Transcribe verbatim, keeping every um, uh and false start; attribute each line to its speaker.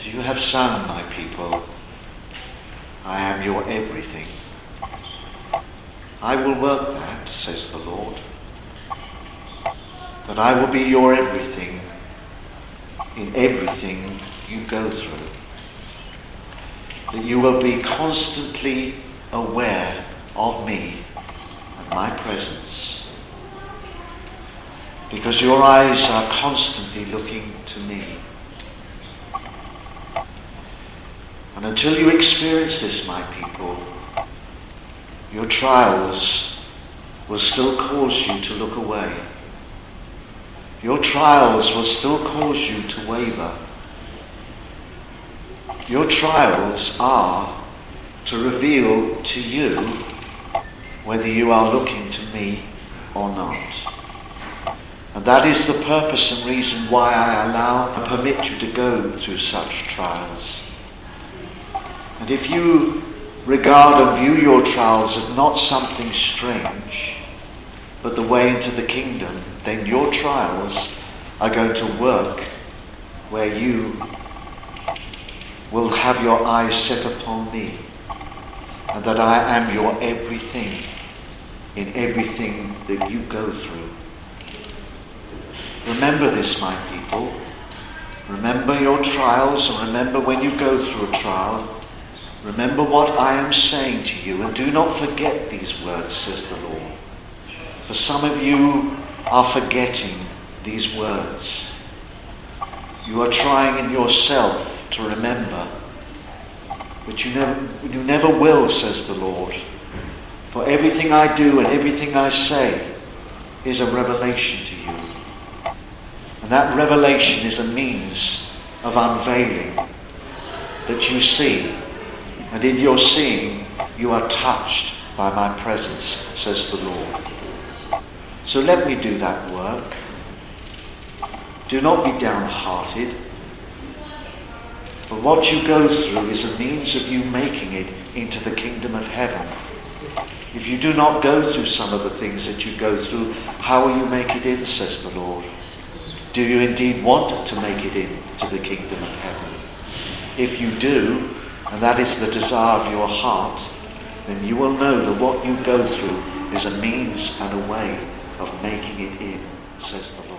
Speaker 1: you have sung, my people, I am your everything. I will work that, says the Lord, that I will be your everything in everything you go through. That you will be constantly aware of me and my presence, because your eyes are constantly looking to me. And until you experience this, my people, your trials will still cause you to look away. Your trials will still cause you to waver. Your trials are to reveal to you whether you are looking to me or not. And that is the purpose and reason why I allow and permit you to go through such trials. And if you regard and view your trials as not something strange, but the way into the kingdom, then your trials are going to work where you will have your eyes set upon me, and that I am your everything in everything that you go through. Remember this, my people. Remember your trials, and remember when you go through a trial, remember what I am saying to you, and do not forget these words, says the Lord. For some of you are forgetting these words. You are trying in yourself to remember, but you never, you never will, says the Lord. For everything I do and everything I say is a revelation to you. And that revelation is a means of unveiling that you see. And in your seeing, you are touched by my presence, says the Lord. So let me do that work. Do not be downhearted. But what you go through is a means of you making it into the kingdom of heaven. If you do not go through some of the things that you go through, how will you make it in, says the Lord? Do you indeed want to make it into the kingdom of heaven? If you do, and that is the desire of your heart, then you will know that what you go through is a means and a way of making it in, says the Lord.